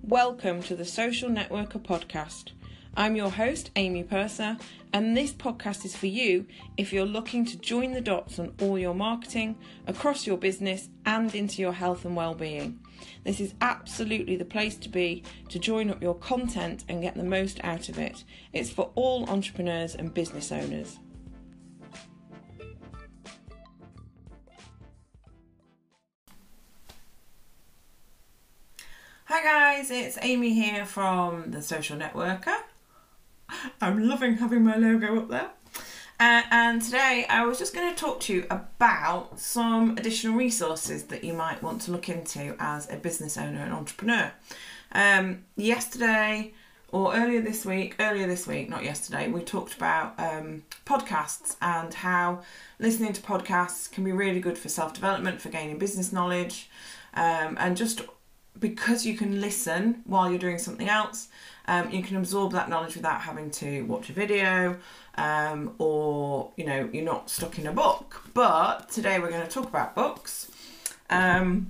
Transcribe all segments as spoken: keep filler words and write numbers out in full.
Welcome to the Social Networker podcast. I'm your host, Amy Purser, and this podcast is for you if you're looking to join the dots on all your marketing, across your business, and into your health and well-being. This is absolutely the place to be to join up your content and get the most out of it. It's for all entrepreneurs and business owners. Hi guys, it's Amy here from The Social Networker. I'm loving having my logo up there. Uh, and today I was just going to talk to you about some additional resources that you might want to look into as a business owner and entrepreneur. Um, yesterday or earlier this week, earlier this week, not yesterday, we talked about um, podcasts and how listening to podcasts can be really good for self-development, for gaining business knowledge, um, and just because you can listen while you're doing something else, um, you can absorb that knowledge without having to watch a video, um, or, you know, you're not stuck in a book. But today we're going to talk about books. Um,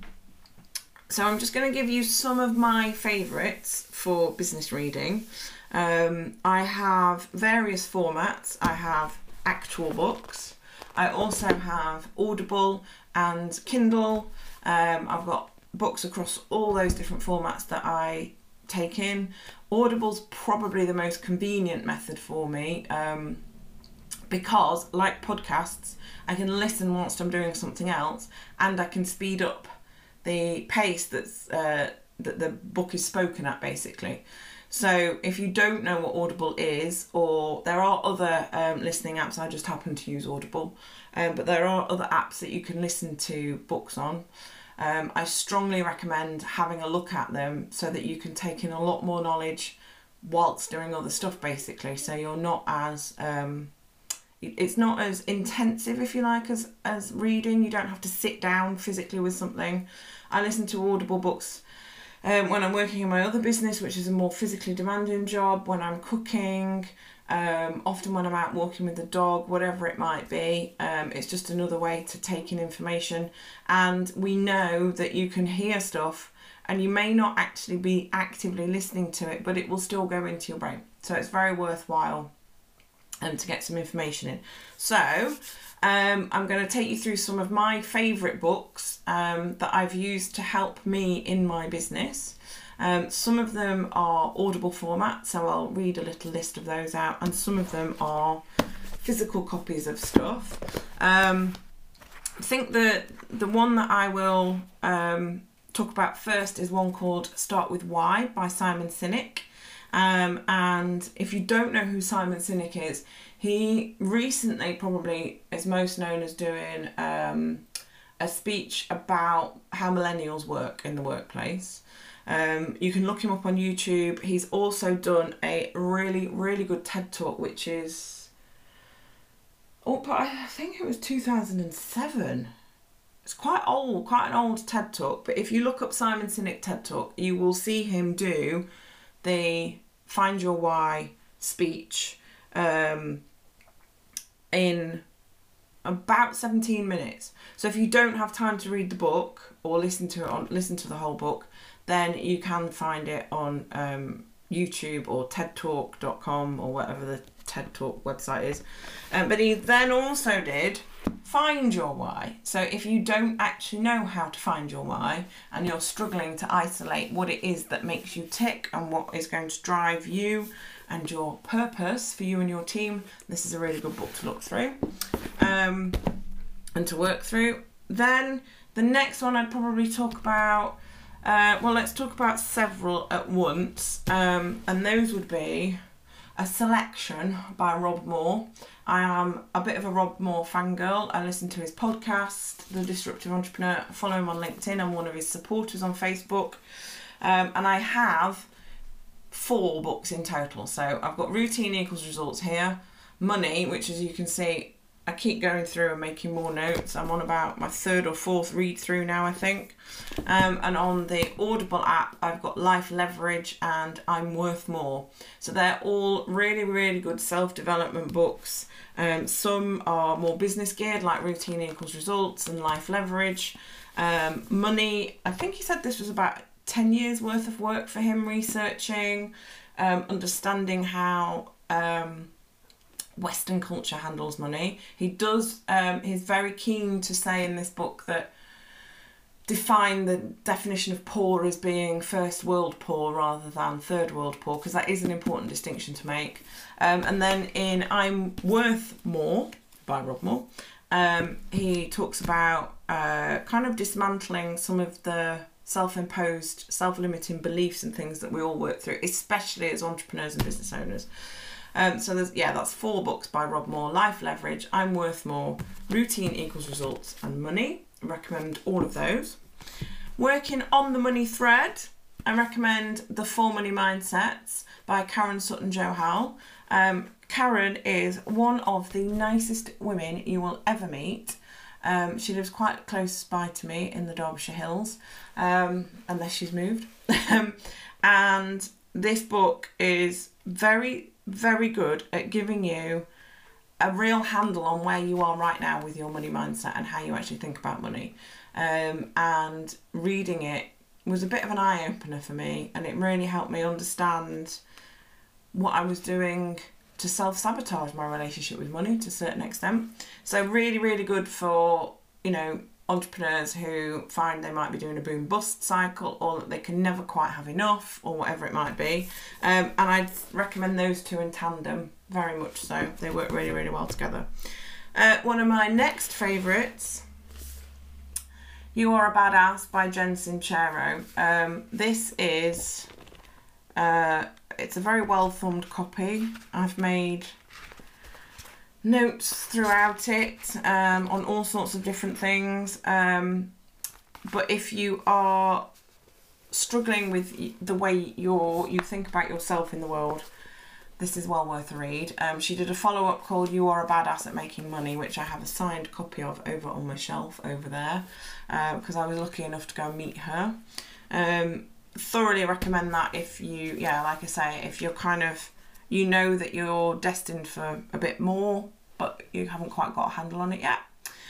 so I'm just going to give you some of my favourites for business reading. Um, I have various formats. I have actual books. I also have Audible and Kindle. Um, I've got books across all those different formats that I take in. Audible's probably the most convenient method for me, um, because like podcasts, I can listen whilst I'm doing something else, and I can speed up the pace that's uh, that the book is spoken at, basically. So if you don't know what Audible is, or there are other um, listening apps, I just happen to use Audible, um, but there are other apps that you can listen to books on. Um, I strongly recommend having a look at them so that you can take in a lot more knowledge whilst doing other stuff, basically. So you're not as, um, it's not as intensive, if you like, as, as reading. You don't have to sit down physically with something. I listen to Audible books um, when I'm working in my other business, which is a more physically demanding job, when I'm cooking, Um, often when I'm out walking with the dog, whatever it might be. Um, it's just another way to take in information. And we know that you can hear stuff and you may not actually be actively listening to it, but it will still go into your brain. So it's very worthwhile um, to get some information in. So um, I'm going to take you through some of my favourite books um, that I've used to help me in my business. Um, some of them are Audible format, so I'll read a little list of those out, and some of them are physical copies of stuff. Um, I think the the one that I will um, talk about first is one called Start With Why by Simon Sinek. Um, and if you don't know who Simon Sinek is, he recently probably is most known as doing um, a speech about how millennials work in the workplace. Um, you can look him up on YouTube. He's also done a really, really good TED Talk, which is, oh, but I think it was two thousand seven. It's quite old, quite an old TED Talk. But if you look up Simon Sinek TED Talk, you will see him do the Find Your Why speech um, in about seventeen minutes. So if you don't have time to read the book or listen to it on, listen to the whole book, then you can find it on um, YouTube or TED Talk dot com or whatever the TED Talk website is. Um, but he then also did Find Your Why. So if you don't actually know how to find your why and you're struggling to isolate what it is that makes you tick and what is going to drive you and your purpose for you and your team, this is a really good book to look through um, and to work through. Then the next one I'd probably talk about, Uh, well, let's talk about several at once, um, and those would be A Selection by Rob Moore. I am a bit of a Rob Moore fangirl. I listen to his podcast, The Disruptive Entrepreneur. I follow him on LinkedIn. I'm one of his supporters on Facebook, um, and I have four books in total. So I've got Routine Equals Results here, Money, which, as you can see, I keep going through and making more notes. I'm on about my third or fourth read through now, I think. Um, and on the Audible app, I've got Life Leverage and I'm Worth More. So they're all really, really good self-development books. Um, some are more business geared, like Routine Equals Results and Life Leverage. Um, Money, I think he said this was about ten years worth of work for him researching, um, understanding how um, Western culture handles money. He does, um, he's very keen to say in this book that define the definition of poor as being first world poor rather than third world poor, because that is an important distinction to make. Um, and then in I'm Worth More by Rob Moore, um, he talks about uh, kind of dismantling some of the self-imposed, self-limiting beliefs and things that we all work through, especially as entrepreneurs and business owners. Um, so there's, yeah, that's four books by Rob Moore: Life Leverage, I'm Worth More, Routine Equals Results, and Money. I recommend all of those. Working on the money thread, I recommend The Four Money Mindsets by Karen Sutton-Johal. Um, Karen is one of the nicest women you will ever meet. Um, she lives quite close by to me in the Derbyshire Hills, um, unless she's moved. And this book is very, very good at giving you a real handle on where you are right now with your money mindset and how you actually think about money. Um, and reading it was a bit of an eye-opener for me, and it really helped me understand what I was doing to self-sabotage my relationship with money to a certain extent. So really, really good for, you know, entrepreneurs who find they might be doing a boom-bust cycle, or that they can never quite have enough, or whatever it might be. Um, and I'd recommend those two in tandem, very much so. They work really, really well together. Uh, one of my next favourites, You Are a Badass by Jen Sincero. Um, this is, uh, it's a very well-thumbed copy. I've made notes throughout it um, on all sorts of different things. Um, but if you are struggling with the way you're, you think about yourself in the world, this is well worth a read. Um, she did a follow-up called You Are a Badass at Making Money, which I have a signed copy of over on my shelf over there, because uh, I was lucky enough to go and meet her. Um, thoroughly recommend that if you, yeah, like I say, if you're kind of, you know that you're destined for a bit more, but you haven't quite got a handle on it yet.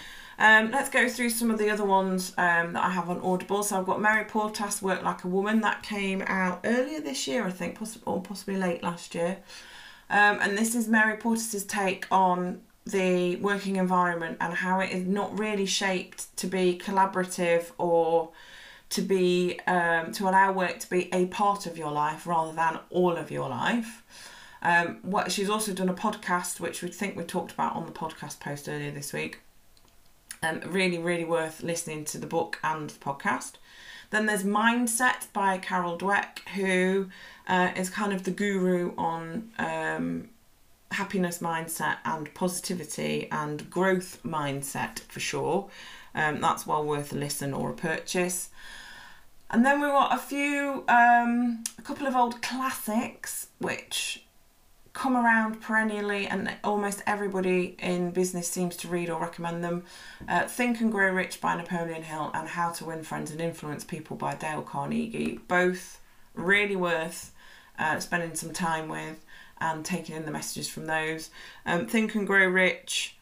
Um, let's go through some of the other ones um, that I have on Audible. So I've got Mary Portas' Work Like a Woman. That came out earlier this year, I think, poss or possibly late last year. Um, and this is Mary Portas' take on the working environment and how it is not really shaped to be collaborative or to be um, to allow work to be a part of your life rather than all of your life. Um, what she's also done a podcast, which we think we talked about on the podcast post earlier this week. Um, really, really worth listening to the book and the podcast. Then there's Mindset by Carol Dweck, who uh, is kind of the guru on um, happiness mindset and positivity and growth mindset for sure. Um, that's well worth a listen or a purchase. And then we've got a few, um, a couple of old classics which come around perennially, and almost everybody in business seems to read or recommend them. Uh, Think and Grow Rich by Napoleon Hill and How to Win Friends and Influence People by Dale Carnegie. Both really worth uh, spending some time with and taking in the messages from those. Um, Think and Grow Rich,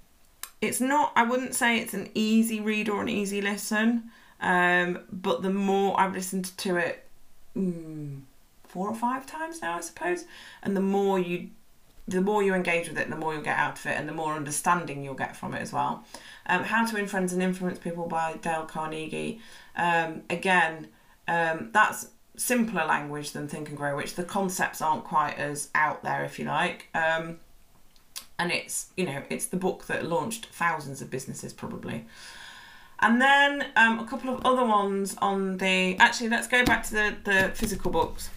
it's not, I wouldn't say it's an easy read or an easy listen, um, but the more I've listened to it, mm, four or five times now, I suppose, and the more you the more you engage with it, the more you'll get out of it, and the more understanding you'll get from it as well. Um, How to Win Friends and Influence People by Dale Carnegie. Um, again, um, that's simpler language than Think and Grow Rich. The concepts aren't quite as out there, if you like. Um, and it's, you know, it's the book that launched thousands of businesses probably. And then um, a couple of other ones on the, actually let's go back to the, the physical books.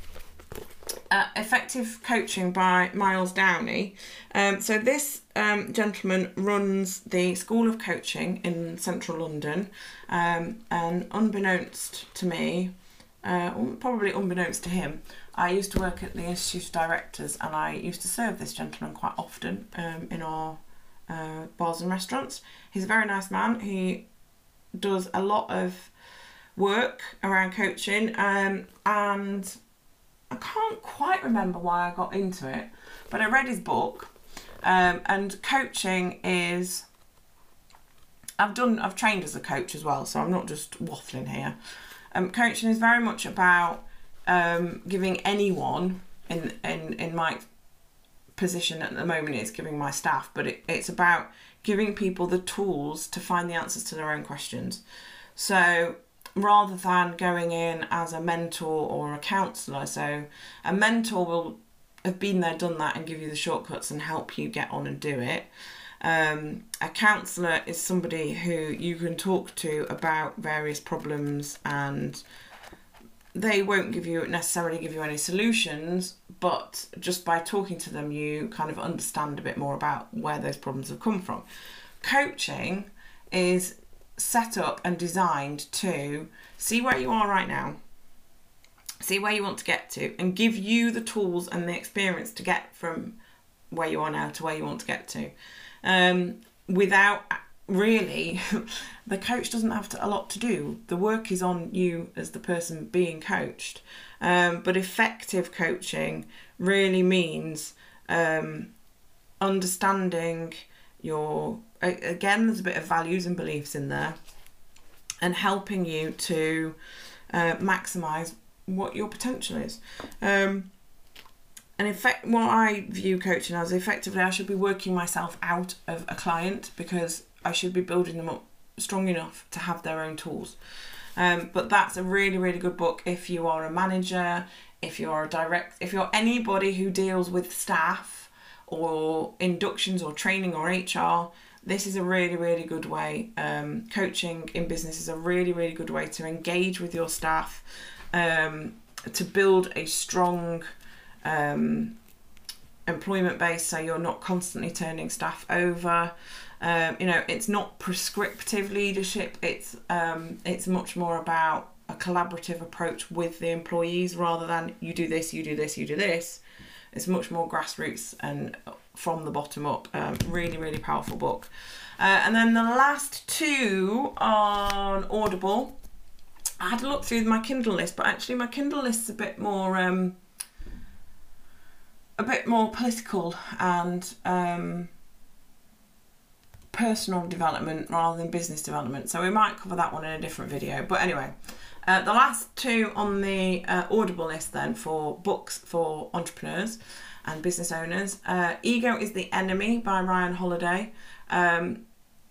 Uh, Effective Coaching by Miles Downey. Um, so this um, gentleman runs the School of Coaching in central London, um, and unbeknownst to me, uh, probably unbeknownst to him, I used to work at the Institute of Directors, and I used to serve this gentleman quite often um, in our uh, bars and restaurants. He's a very nice man. He does a lot of work around coaching, um, and I can't quite remember why I got into it, but I read his book, um, and coaching is, I've done, I've trained as a coach as well, so I'm not just waffling here. Um, coaching is very much about um, giving anyone, in, in, in my position at the moment it's giving my staff, but it, it's about giving people the tools to find the answers to their own questions. So rather than going in as a mentor or a counsellor, so a mentor will have been there, done that, and give you the shortcuts and help you get on and do it. Um, a counsellor is somebody who you can talk to about various problems, and they won't give you necessarily give you any solutions, but just by talking to them you kind of understand a bit more about where those problems have come from. Coaching is set up and designed to see where you are right now, see where you want to get to, and give you the tools and the experience to get from where you are now to where you want to get to. Um, without really, the coach doesn't have to, a lot to do. The work is on you as the person being coached. Um, but effective coaching really means um, understanding your, again, there's a bit of values and beliefs in there, and helping you to uh, maximise what your potential is. Um, and in fact, what I view coaching as, effectively, I should be working myself out of a client, because I should be building them up strong enough to have their own tools. Um, but that's a really, really good book if you are a manager, if you are a direct, if you're anybody who deals with staff or inductions or training or H R. This is a really, really good way. Um, coaching in business is a really, really good way to engage with your staff, um, to build a strong um, employment base, so you're not constantly turning staff over. Um, you know, it's not prescriptive leadership. It's um, it's much more about a collaborative approach with the employees, rather than you do this, you do this, you do this. It's much more grassroots and from the bottom up. Um, really, really powerful book. Uh, and then the last two on Audible. I had to look through my Kindle list, but actually my Kindle list's a bit more um, a bit more political and um, personal development rather than business development. So we might cover that one in a different video. But anyway, uh, the last two on the uh, Audible list then for books for entrepreneurs and business owners. Uh, Ego is the Enemy by Ryan Holiday. Um,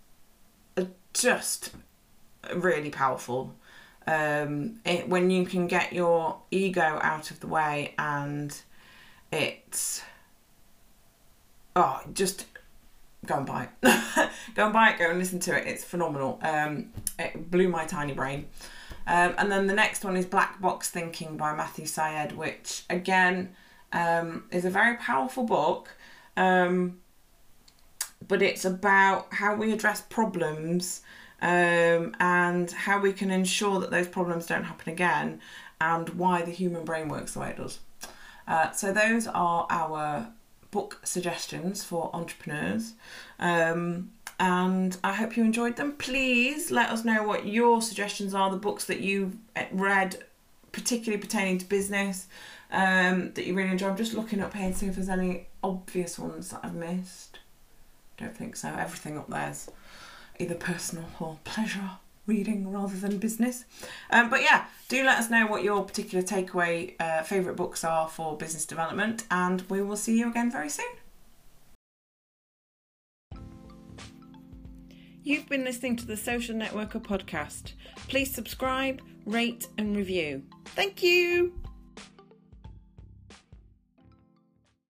just really powerful. Um, it, when you can get your ego out of the way, and it's, oh, just go and buy it. Go and buy it, go and listen to it. It's phenomenal. Um, it blew my tiny brain. Um, and then the next one is Black Box Thinking by Matthew Syed, which again um, is a very powerful book. Um, but it's about how we address problems um, and how we can ensure that those problems don't happen again, and why the human brain works the way it does. Uh, so those are our book suggestions for entrepreneurs, um, and I hope you enjoyed them. Please let us know what your suggestions are, the books that you've read particularly pertaining to business um, that you really enjoy. I'm just looking up here to see if there's any obvious ones that I've missed. Don't think so. Everything up there's either personal or pleasure reading rather than business. Um, but yeah, do let us know what your particular takeaway uh, favourite books are for business development, and we will see you again very soon. You've been listening to the Social Networker podcast. Please subscribe, rate and review. Thank you.